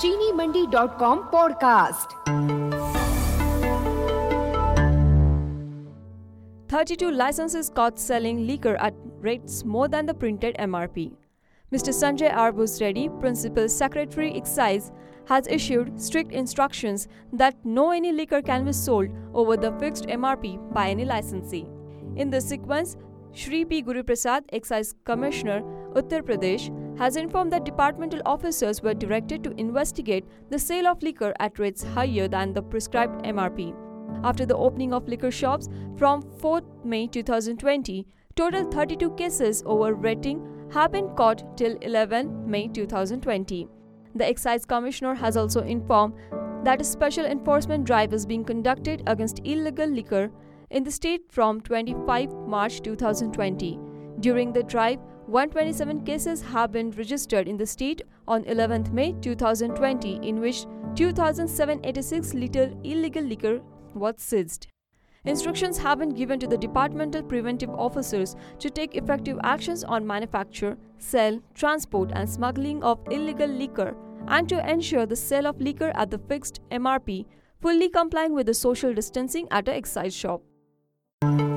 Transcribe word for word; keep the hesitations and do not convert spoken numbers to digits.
चीनी Mandi dot com podcast. thirty-two licenses caught selling liquor at rates more than the printed M R P. Mister Sanjay Arbuz Reddy, Principal Secretary Excise, has issued strict instructions that no any liquor can be sold over the fixed M R P by any licensee. In this sequence, Shri P. Guru Prasad, Excise Commissioner, Uttar Pradesh, has informed that departmental officers were directed to investigate the sale of liquor at rates higher than the prescribed M R P. After the opening of liquor shops from fourth May twenty twenty, total thirty-two cases over rating have been caught till eleventh May twenty twenty. The Excise Commissioner has also informed that a special enforcement drive is being conducted against illegal liquor in the state from twenty-fifth March twenty twenty. During the drive, one hundred twenty-seven cases have been registered in the state on eleventh May twenty twenty, in which two thousand seven hundred eighty-six litre illegal liquor was seized. Instructions have been given to the departmental preventive officers to take effective actions on manufacture, sale, transport and smuggling of illegal liquor, and to ensure the sale of liquor at the fixed M R P, fully complying with the social distancing at an excise shop.